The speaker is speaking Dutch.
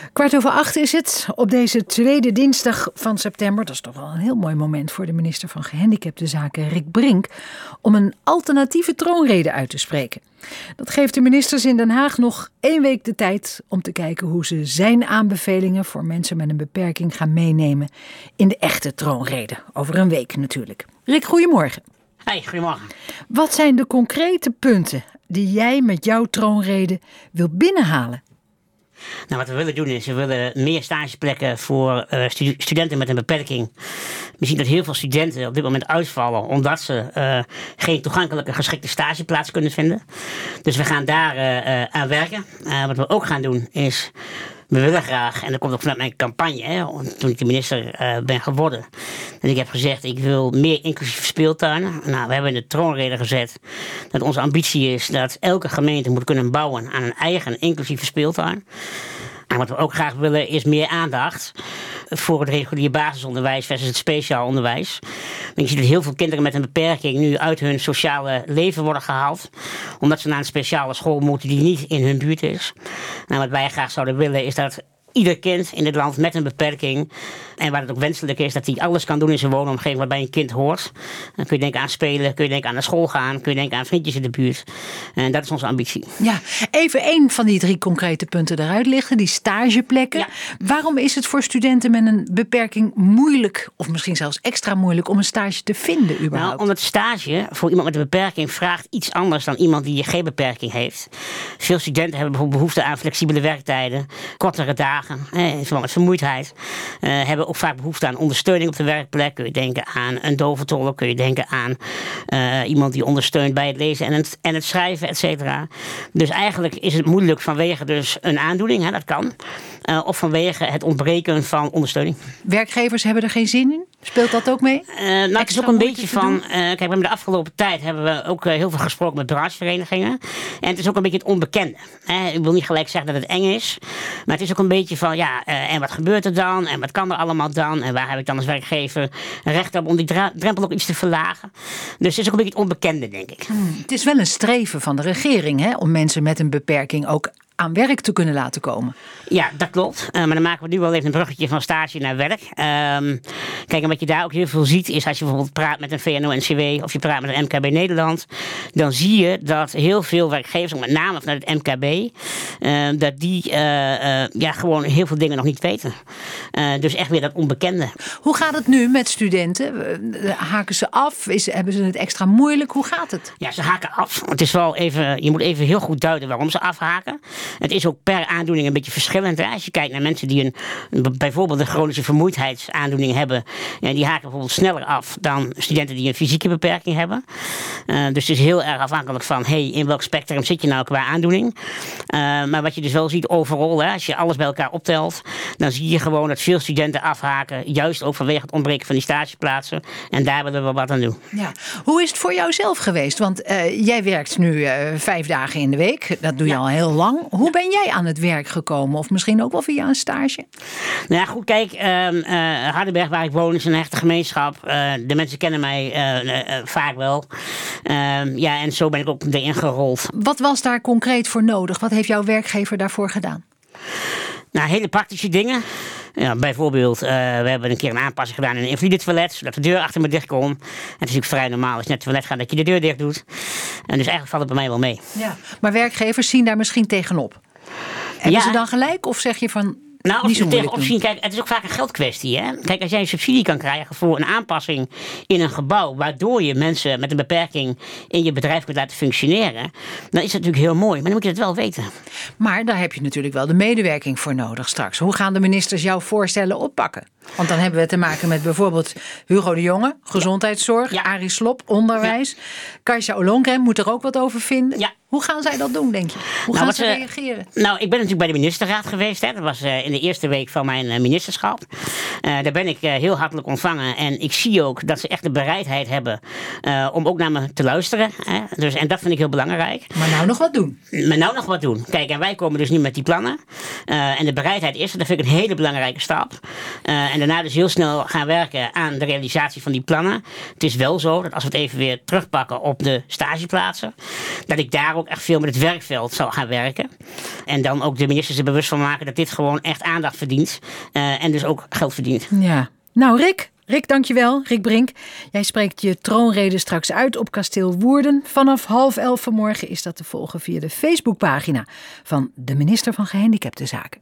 7:15 is het op deze tweede dinsdag van september. Dat is toch wel een heel mooi moment voor de minister van Gehandicaptenzaken Rick Brink om een alternatieve troonrede uit te spreken. Dat geeft de ministers in Den Haag nog 1 week de tijd om te kijken hoe ze zijn aanbevelingen voor mensen met een beperking gaan meenemen in de echte troonrede. Over een week natuurlijk. Rick, goedemorgen. Hey, goedemorgen. Wat zijn de concrete punten die jij met jouw troonrede wil binnenhalen? Nou, wat we willen doen is, we willen meer stageplekken voor studenten met een beperking. We zien dat heel veel studenten op dit moment uitvallen omdat ze geen toegankelijke geschikte stageplaats kunnen vinden. Dus we gaan daar aan werken. Wat we ook gaan doen is, we willen graag, en dat komt ook vanuit mijn campagne, toen ik de minister ben geworden. Dus ik heb gezegd, ik wil meer inclusieve speeltuinen. Nou, we hebben in de troonrede gezet dat onze ambitie is dat elke gemeente moet kunnen bouwen aan een eigen inclusieve speeltuin. En wat we ook graag willen is meer aandacht voor het regulier basisonderwijs versus het speciaal onderwijs. Je ziet dat heel veel kinderen met een beperking nu uit hun sociale leven worden gehaald, omdat ze naar een speciale school moeten die niet in hun buurt is. Nou, wat wij graag zouden willen is dat ieder kind in dit land met een beperking, en waar het ook wenselijk is, dat hij alles kan doen in zijn woonomgeving wat bij een kind hoort. Dan kun je denken aan spelen, kun je denken aan naar school gaan, kun je denken aan vriendjes in de buurt. En dat is onze ambitie. Ja, even 1 van die 3 concrete punten eruit lichten, die stageplekken. Ja. Waarom is het voor studenten met een beperking moeilijk, of misschien zelfs extra moeilijk, om een stage te vinden überhaupt? Nou, omdat stage voor iemand met een beperking vraagt iets anders dan iemand die geen beperking heeft. Veel studenten hebben bijvoorbeeld behoefte aan flexibele werktijden, kortere dagen, in verband met vermoeidheid. Hebben ook vaak behoefte aan ondersteuning op de werkplek. Kun je denken aan een doventolk, kun je denken aan iemand die ondersteunt bij het lezen en het schrijven, et cetera. Dus eigenlijk is het moeilijk vanwege dus een aandoening, dat kan. Of vanwege het ontbreken van ondersteuning. Werkgevers hebben er geen zin in? Speelt dat ook mee? Nou, het is ook een beetje van, kijk, we hebben de afgelopen tijd hebben we ook heel veel gesproken met brancheverenigingen. En het is ook een beetje het onbekende. Ik wil niet gelijk zeggen dat het eng is. Maar het is ook een beetje van, en wat gebeurt er dan? En wat kan er allemaal dan? En waar heb ik dan als werkgever recht op om die drempel ook iets te verlagen? Dus het is ook een beetje het onbekende, denk ik. Het is wel een streven van de regering, om mensen met een beperking ook aan werk te kunnen laten komen. Ja, dat klopt. Maar dan maken we nu wel even een bruggetje van stage naar werk. Kijk, en wat je daar ook heel veel ziet is als je bijvoorbeeld praat met een VNO-NCW of je praat met een MKB Nederland, dan zie je dat heel veel werkgevers, met name vanuit het MKB, dat die gewoon heel veel dingen nog niet weten. Dus echt weer dat onbekende. Hoe gaat het nu met studenten? Haken ze af? Hebben ze het extra moeilijk? Hoe gaat het? Ja, ze haken af. Het is wel even, je moet even heel goed duiden waarom ze afhaken. Het is ook per aandoening een beetje verschillend. Hè? Als je kijkt naar mensen die bijvoorbeeld een chronische vermoeidheidsaandoening hebben, die haken bijvoorbeeld sneller af dan studenten die een fysieke beperking hebben. Dus het is heel erg afhankelijk van, in welk spectrum zit je nou qua aandoening. Maar wat je dus wel ziet overal, als je alles bij elkaar optelt, dan zie je gewoon dat veel studenten afhaken, juist ook vanwege het ontbreken van die stageplaatsen. En daar willen we wat aan doen. Ja. Hoe is het voor jou zelf geweest? Want jij werkt nu 5 dagen in de week. Dat doe je al heel lang. Hoe ben jij aan het werk gekomen? Of misschien ook wel via een stage? Nou ja, goed, kijk, Hardenberg, waar ik woon, is een echte gemeenschap. De mensen kennen mij vaak wel. En zo ben ik ook erin gerold. Wat was daar concreet voor nodig? Wat heeft jouw werkgever daarvoor gedaan? Nou, hele praktische dingen. Ja, bijvoorbeeld, we hebben een keer een aanpassing gedaan in een invalide toilet, zodat de deur achter me dicht kon. En het is natuurlijk vrij normaal als je naar het toilet gaat dat je de deur dicht doet. En dus eigenlijk valt het bij mij wel mee. Ja. Maar werkgevers zien daar misschien tegenop. Hebben ze dan gelijk of zeg je van, nou, als je tegenop zien, kijk, het is ook vaak een geldkwestie. Hè? Kijk, als jij een subsidie kan krijgen voor een aanpassing in een gebouw, waardoor je mensen met een beperking in je bedrijf kunt laten functioneren, dan is dat natuurlijk heel mooi. Maar dan moet je het wel weten. Maar daar heb je natuurlijk wel de medewerking voor nodig straks. Hoe gaan de ministers jouw voorstellen oppakken? Want dan hebben we te maken met bijvoorbeeld Hugo de Jonge, gezondheidszorg, Arie Slob, onderwijs. Kajsa Ollongren moet er ook wat over vinden. Ja. Hoe gaan zij dat doen, denk je? Hoe gaan ze reageren? Nou, ik ben natuurlijk bij de ministerraad geweest. Hè. Dat was in de eerste week van mijn ministerschap. Daar ben ik heel hartelijk ontvangen. En ik zie ook dat ze echt de bereidheid hebben om ook naar me te luisteren. Hè. Dus, en dat vind ik heel belangrijk. Maar nou nog wat doen. Maar nou nog wat doen. Kijk, en wij komen dus nu met die plannen. En de bereidheid is, dat vind ik een hele belangrijke stap. En daarna dus heel snel gaan werken aan de realisatie van die plannen. Het is wel zo dat als we het even weer terugpakken op de stageplaatsen, dat ik daar ook echt veel met het werkveld zal gaan werken. En dan ook de ministers er bewust van maken dat dit gewoon echt aandacht verdient. En dus ook geld verdient. Ja, nou Rick, dankjewel. Rick Brink, jij spreekt je troonrede straks uit op Kasteel Woerden. Vanaf 10:30 vanmorgen is dat te volgen via de Facebookpagina van de minister van Gehandicaptenzaken.